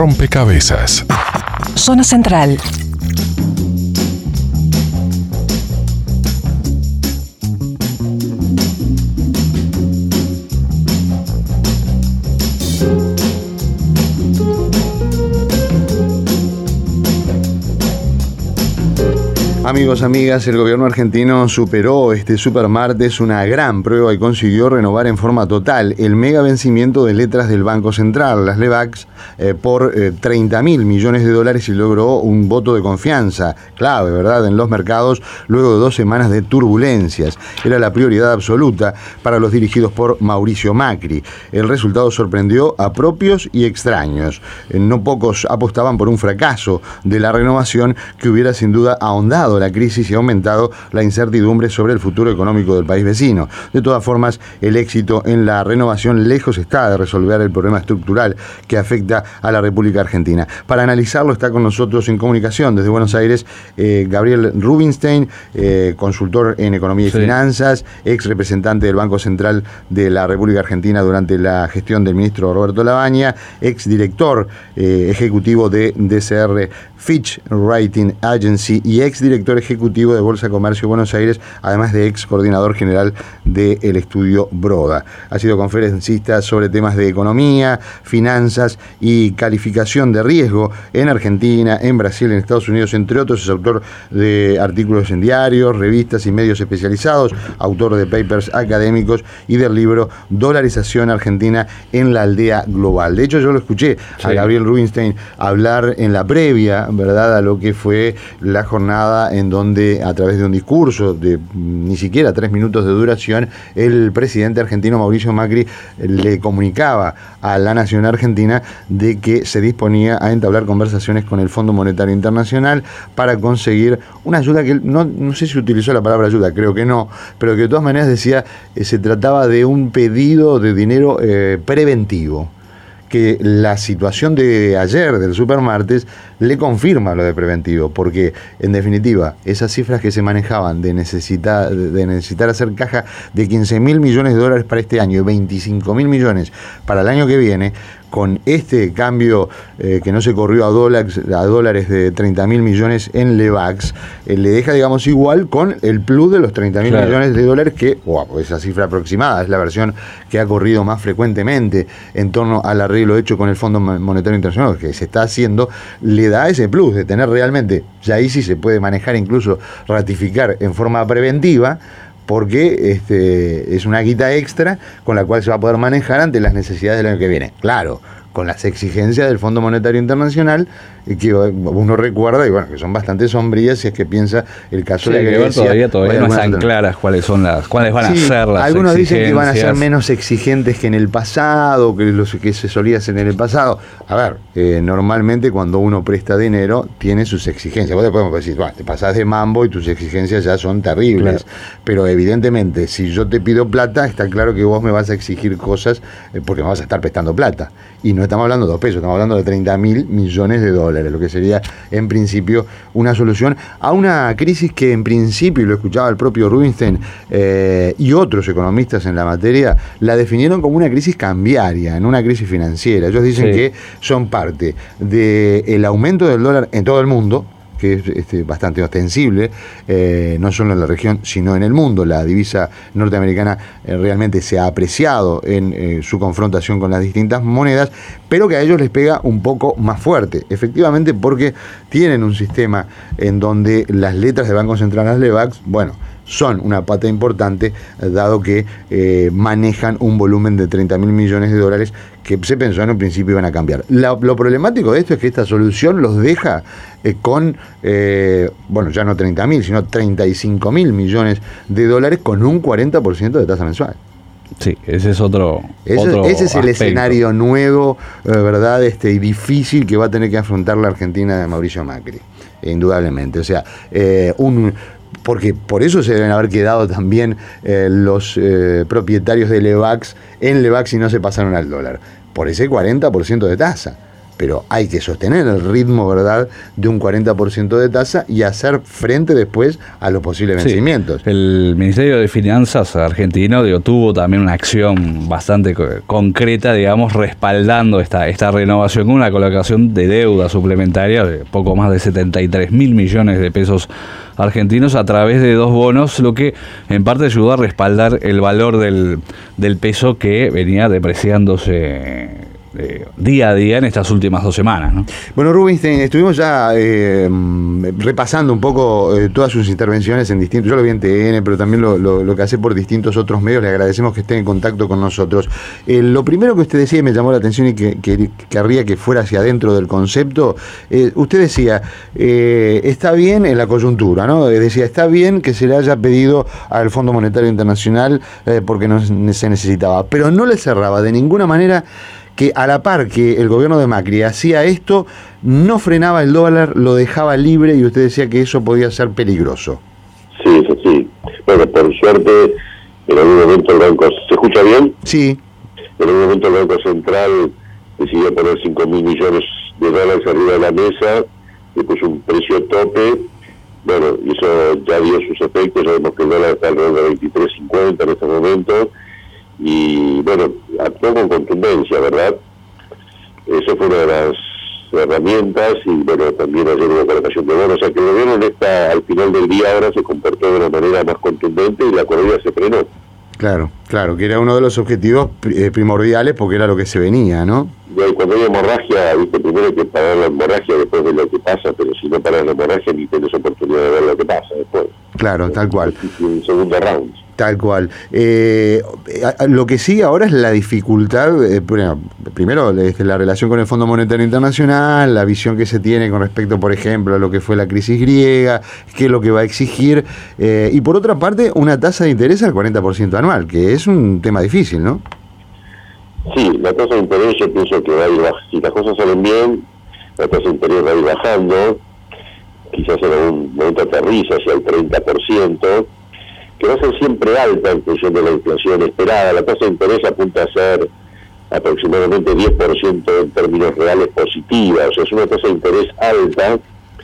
Rompecabezas. Zona Central. Amigos, amigas, el gobierno argentino superó este supermartes una gran prueba y consiguió renovar en forma total el mega vencimiento de letras del Banco Central, las LEBACs, por 30.000 millones de dólares y logró un voto de confianza clave, ¿verdad?, en los mercados luego de 2 semanas de turbulencias. Era la prioridad absoluta para los dirigidos por Mauricio Macri. El resultado sorprendió a propios y extraños. No pocos apostaban por un fracaso de la renovación que hubiera sin duda ahondado la crisis y ha aumentado la incertidumbre sobre el futuro económico del país vecino. De todas formas, el éxito en la renovación lejos está de resolver el problema estructural que afecta a la República Argentina. Para analizarlo está con nosotros en comunicación desde Buenos Aires Gabriel Rubinstein, consultor en economía y finanzas, ex representante del Banco Central de la República Argentina durante la gestión del ministro Roberto Lavagna, ex director ejecutivo de DCR Fitch Rating Agency y ex director ejecutivo de Bolsa Comercio Buenos Aires, además de ex coordinador general del estudio Broda. Ha sido conferencista sobre temas de economía, finanzas y calificación de riesgo en Argentina, en Brasil, en Estados Unidos, entre otros. Es autor de artículos en diarios, revistas y medios especializados, autor de papers académicos y del libro Dolarización Argentina en la aldea global. De hecho, yo lo escuché a Gabriel Rubinstein hablar en la previa, ¿verdad?, a lo que fue la jornada en donde, a través de un discurso de ni siquiera 3 minutos de duración, el presidente argentino Mauricio Macri le comunicaba a la nación argentina de que se disponía a entablar conversaciones con el Fondo Monetario Internacional para conseguir una ayuda que no sé si utilizó la palabra ayuda, creo que no, pero que de todas maneras decía se trataba de un pedido de dinero preventivo, que la situación de ayer, del supermartes, le confirma lo de preventivo, porque en definitiva esas cifras que se manejaban de necesitar hacer caja de 15.000 millones de dólares para este año y 25.000 millones para el año que viene, con este cambio que no se corrió a dólares de 30.000 millones en LEBACs, le deja, digamos, igual con el plus de los 30.000 millones de dólares que, esa cifra aproximada, es la versión que ha corrido más frecuentemente en torno al arreglo hecho con el Fondo Monetario Internacional, que se está haciendo, le da ese plus de tener realmente, ya ahí sí se puede manejar, incluso ratificar en forma preventiva, porque es una guita extra con la cual se va a poder manejar ante las necesidades del año que viene. Claro, con las exigencias del Fondo Monetario Internacional, que uno recuerda, y bueno, que son bastante sombrías si es que piensa el caso de Grecia. Todavía no están claras cuáles van a ser las exigencias. Algunos dicen que van a ser menos exigentes que en el pasado, que los que se solía hacer en el pasado. A ver, normalmente cuando uno presta dinero, tiene sus exigencias. Vos después podés decir, bueno, te pasás de mambo y tus exigencias ya son terribles. Claro. Pero evidentemente, si yo te pido plata, está claro que vos me vas a exigir cosas porque me vas a estar prestando plata. Y no estamos hablando de 2 pesos, estamos hablando de 30.000 millones de dólares, lo que sería en principio una solución a una crisis que en principio, y lo escuchaba el propio Rubinstein y otros economistas en la materia, la definieron como una crisis cambiaria, no una crisis financiera. Ellos dicen que son parte del aumento del dólar en todo el mundo, que es bastante ostensible, no solo en la región, sino en el mundo. La divisa norteamericana realmente se ha apreciado en su confrontación con las distintas monedas, pero que a ellos les pega un poco más fuerte, efectivamente, porque tienen un sistema en donde las letras del Banco Central, las LEBACs, son una pata importante, dado que manejan un volumen de 30.000 millones de dólares que se pensó en un principio iban a cambiar. Lo problemático de esto es que esta solución los deja con, ya no 30.000, sino 35.000 millones de dólares con un 40% de tasa mensual. Sí, ese es otro ese es el aspecto. Escenario nuevo, ¿verdad? Y difícil que va a tener que afrontar la Argentina de Mauricio Macri, indudablemente. O sea, porque por eso se deben haber quedado también los propietarios de LEBACs en LEBACs y no se pasaron al dólar, por ese 40% de tasa. pero hay que sostener el ritmo, ¿verdad?, de un 40% de tasa y hacer frente después a los posibles vencimientos. El Ministerio de Finanzas argentino tuvo también una acción bastante concreta, digamos, respaldando esta renovación con una colocación de deuda suplementaria de poco más de 73.000 millones de pesos argentinos a través de 2 bonos, lo que en parte ayudó a respaldar el valor del peso que venía depreciándose día a día en estas últimas 2 semanas, ¿no? Bueno, Rubinstein, estuvimos ya repasando un poco todas sus intervenciones en distintos, yo lo vi en TN, pero también lo que hace por distintos otros medios. Le agradecemos que esté en contacto con nosotros. Lo primero que usted decía y me llamó la atención y que querría que fuera hacia adentro del concepto, usted decía, está bien en la coyuntura, ¿no? Decía, está bien que se le haya pedido al Fondo Monetario Internacional porque no se necesitaba, pero no le cerraba de ninguna manera que a la par que el gobierno de Macri hacía esto, no frenaba el dólar, lo dejaba libre, y usted decía que eso podía ser peligroso. Sí, sí, sí. Bueno, por suerte, en algún momento el Banco... ¿Se escucha bien? Sí. En algún momento el Banco Central decidió poner 5.000 millones de dólares arriba de la mesa, le puso un precio tope. Bueno, y eso ya dio sus efectos, ya vemos que el dólar está alrededor de 23.50 en este momento. Y bueno, actuó con contundencia, ¿verdad? Eso fue una de las herramientas, y bueno, también ayer hubo colocación de bonos. O sea que el gobierno al final del día ahora se comportó de una manera más contundente y la economía se frenó. Claro, que era uno de los objetivos primordiales porque era lo que se venía, ¿no? Y cuando hay hemorragia, viste, primero hay que parar la hemorragia después de lo que pasa, pero si no paras la hemorragia ni tenés oportunidad de ver lo que pasa después. Claro, tal cual. En segundo round. Tal cual. Lo que sigue ahora es la dificultad, primero la relación con el Fondo Monetario Internacional, la visión que se tiene con respecto, por ejemplo, a lo que fue la crisis griega, qué es lo que va a exigir, y por otra parte, una tasa de interés al 40% anual, que es un tema difícil, ¿no? Sí, la tasa de interés yo pienso que va a ir bajando. Si las cosas salen bien, la tasa de interés va a ir bajando, quizás en algún momento aterriza hacia el 30%, que va a ser siempre alta en función de la inflación esperada. La tasa de interés apunta a ser aproximadamente 10% en términos reales positiva. O sea, es una tasa de interés alta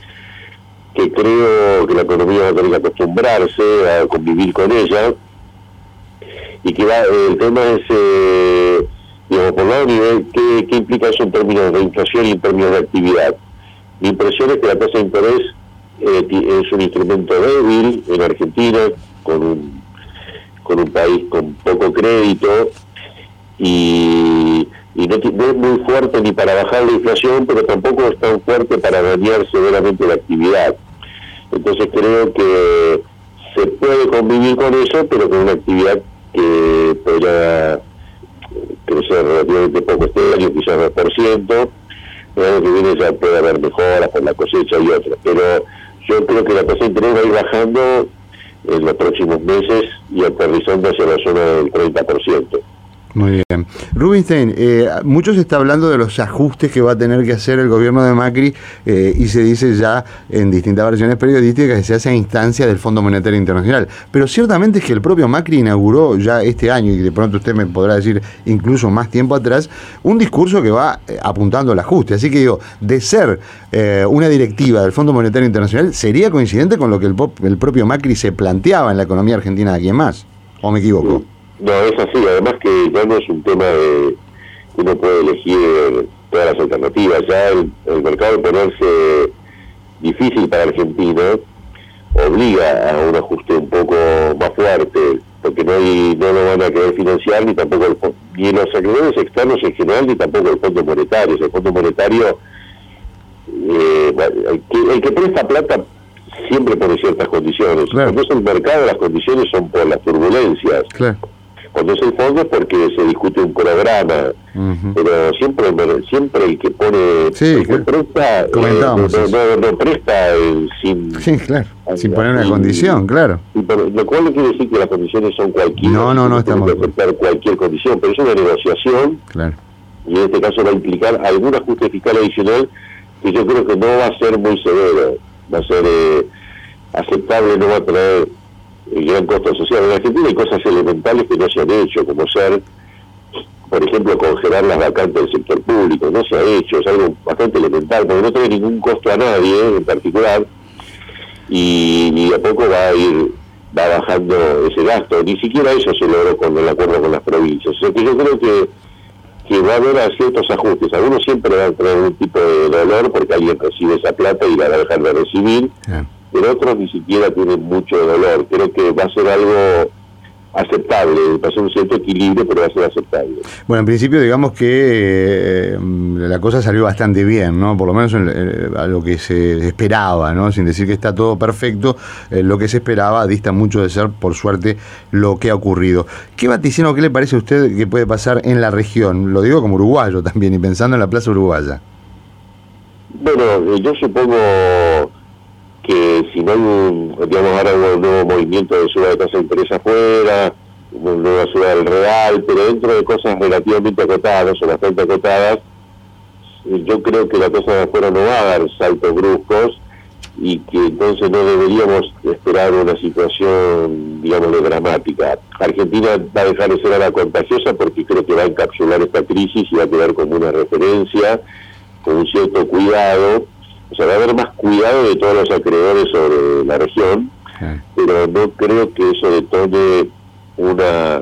que creo que la economía va a tener que acostumbrarse a convivir con ella, y que el tema es, digamos, por lado nivel, ¿qué implica eso en términos de inflación y en términos de actividad? Mi impresión es que la tasa de interés es un instrumento débil en Argentina, con un país con poco crédito, y no es muy fuerte ni para bajar la inflación, pero tampoco es tan fuerte para dañar severamente la actividad. Entonces creo que se puede convivir con eso, pero con una actividad que podrá crecer relativamente poco este año, quizás 2%. El año que viene ya puede haber mejoras por la cosecha y otras, pero yo creo que la tasa de interés va a ir bajando en los próximos meses y aterrizando hacia la zona del 30%. Muy bien. Rubinstein, mucho se está hablando de los ajustes que va a tener que hacer el gobierno de Macri, y se dice ya en distintas versiones periodísticas que se hace a instancia del Fondo Monetario Internacional. Pero ciertamente es que el propio Macri inauguró ya este año, y de pronto usted me podrá decir incluso más tiempo atrás, un discurso que va apuntando al ajuste. Así que digo, de ser una directiva del Fondo Monetario Internacional, ¿sería coincidente con lo que el propio Macri se planteaba en la economía argentina de aquí en más? ¿O me equivoco? No, es así. Además que ya no es un tema de que uno puede elegir todas las alternativas. Ya el mercado de ponerse difícil para Argentina obliga a un ajuste un poco más fuerte, porque no lo van a querer financiar ni tampoco ni los acreedores externos en general, ni tampoco el Fondo Monetario. O sea, el Fondo Monetario, el que presta plata siempre pone ciertas condiciones. Claro. Cuando es el mercado, las condiciones son por las turbulencias. Claro. Cuando es el fondo es porque se discute un programa, pero siempre el que pone, sí, el que presta, no presta sin poner una condición, claro. Lo cual no quiere decir que las condiciones son cualquiera. No estamos aceptar cualquier condición, pero es una negociación, claro. Y en este caso va a implicar algún ajuste fiscal adicional que yo creo que no va a ser muy severo, va a ser aceptable, no va a traer el gran costo social. En Argentina hay cosas elementales que no se han hecho, como ser por ejemplo, congelar las vacantes del sector público. No se ha hecho, es algo bastante elemental, porque no tiene ningún costo a nadie en particular, y a poco va bajando ese gasto. Ni siquiera eso se logró con el acuerdo con las provincias. O sea que yo creo que va a haber ciertos ajustes. Algunos siempre van a tener un tipo de dolor porque alguien recibe esa plata y la va a dejar de recibir, pero otros ni siquiera tienen mucho dolor. Creo que va a ser algo aceptable, va a ser un cierto equilibrio, pero va a ser aceptable. Bueno, en principio digamos que la cosa salió bastante bien, ¿no? Por lo menos a lo que se esperaba, ¿no? Sin decir que está todo perfecto, lo que se esperaba dista mucho de ser, por suerte, lo que ha ocurrido. ¿Qué vaticino, qué le parece a usted que puede pasar en la región? Lo digo como uruguayo también, y pensando en la Plaza Uruguaya. Bueno, yo supongo que si no hay ahora un nuevo movimiento de suba de tasa de interés afuera, una nueva suba del real, pero dentro de cosas relativamente acotadas o bastante acotadas, yo creo que la tasa de afuera no va a dar saltos bruscos y que entonces no deberíamos esperar una situación, digamos, dramática. Argentina va a dejar de ser a la contagiosa porque creo que va a encapsular esta crisis y va a quedar como una referencia, con un cierto cuidado. O sea, va a haber más cuidado de todos los acreedores sobre la región, pero no creo que eso detone una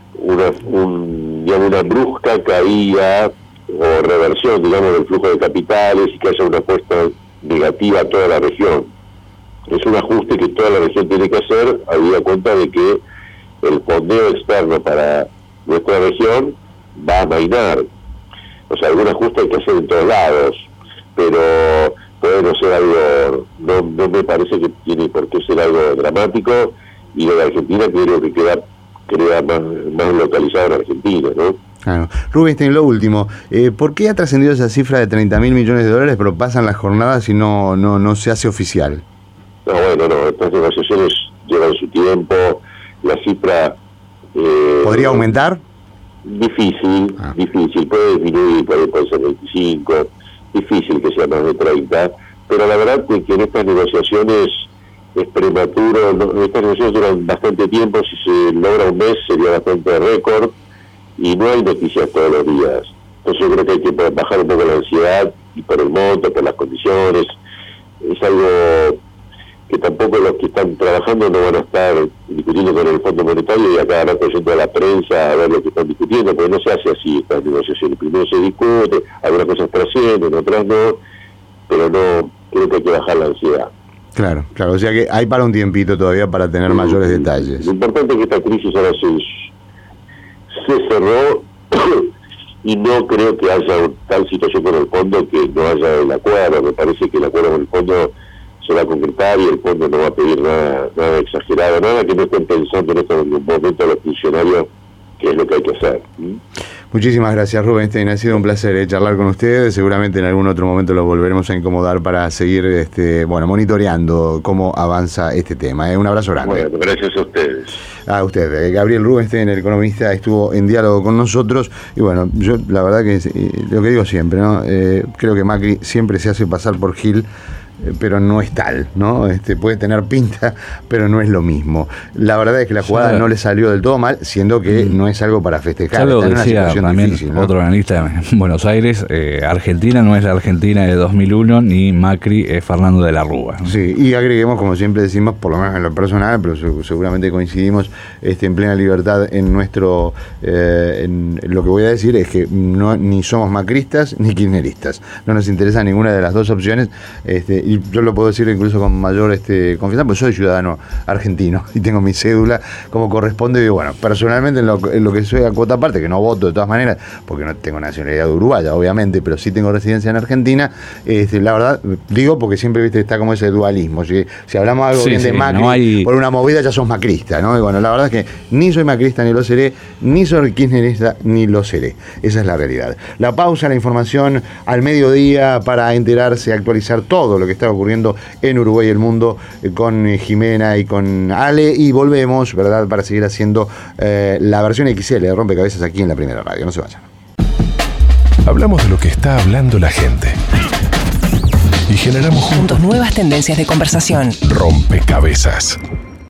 brusca caída o reversión, digamos, del flujo de capitales y que haya una apuesta negativa a toda la región. Es un ajuste que toda la región tiene que hacer, habida cuenta de que el fondeo externo para nuestra región va a amainar. O sea, algún ajuste hay que hacer en todos lados, pero puede no ser algo, no me parece que tiene por qué ser algo dramático, y lo de Argentina creo que queda más localizado en Argentina, ¿no? Claro. Rubinstein, lo último, ¿por qué ha trascendido esa cifra de 30.000 millones de dólares, pero pasan las jornadas y no se hace oficial? No, estas negociaciones llevan su tiempo, la cifra... ¿podría aumentar? Difícil, puede disminuir, puede ser 25, difícil que sea más de 30, pero la verdad que en estas negociaciones es prematuro, estas negociaciones duran bastante tiempo, si se logra un mes sería bastante récord, y no hay noticias todos los días. Entonces yo creo que hay que bajar un poco la ansiedad, y por el monto, por las condiciones, es algo que tampoco los que están trabajando no van a estar discutiendo con el Fondo Monetario y a cada rato yendo a la prensa a ver lo que están discutiendo, porque no se hace así estas negociaciones. Primero se discute, algunas cosas trascienden, otras no, pero no, creo que hay que bajar la ansiedad. Claro, o sea que hay para un tiempito todavía para tener mayores detalles. Lo importante es que esta crisis ahora se cerró y no creo que haya tal situación con el fondo que no haya el acuerdo. Me parece que el acuerdo con el fondo se va a concretar y el fondo no va a pedir nada exagerado, nada que no estén pensando en este momento los funcionarios, que es lo que hay que hacer. Muchísimas gracias, Rubinstein, ha sido un placer charlar con ustedes. Seguramente en algún otro momento lo volveremos a incomodar para seguir monitoreando cómo avanza este tema. Un abrazo grande. Bueno, gracias a ustedes. A usted, Gabriel Rubinstein, el economista, estuvo en diálogo con nosotros y bueno, yo la verdad que lo que digo siempre, ¿no? Creo que Macri siempre se hace pasar por Gil, pero no es tal, ¿no? Puede tener pinta, pero no es lo mismo. La verdad es que la jugada no le salió del todo mal, siendo que no es algo para festejar. Ya lo decía también difícil, ¿no? Otro analista en Buenos Aires, Argentina no es la Argentina de 2001, ni Macri es Fernando de la Rúa, ¿no? Sí, y agreguemos, como siempre decimos, por lo menos en lo personal, pero seguramente coincidimos en plena libertad en nuestro... en lo que voy a decir es que ni somos macristas ni kirchneristas. No nos interesa ninguna de las dos opciones, y yo lo puedo decir incluso con mayor confianza, porque soy ciudadano argentino y tengo mi cédula como corresponde. Y bueno, personalmente en lo que soy a cuota aparte, que no voto de todas maneras, porque no tengo nacionalidad uruguaya, obviamente, pero sí tengo residencia en Argentina, la verdad, digo porque siempre está como ese dualismo. Si hablamos algo bien de Macri, por una movida ya sos macrista, ¿no? Y bueno, la verdad es que ni soy macrista ni lo seré, ni soy kirchnerista ni lo seré. Esa es la realidad. La pausa, la información al mediodía para enterarse, actualizar todo lo que está ocurriendo en Uruguay y el mundo con Jimena y con Ale, y volvemos, ¿verdad?, para seguir haciendo la versión XL de Rompecabezas aquí en la Primera Radio. No se vayan. Hablamos de lo que está hablando la gente y generamos juntos nuevas tendencias de conversación. Rompecabezas.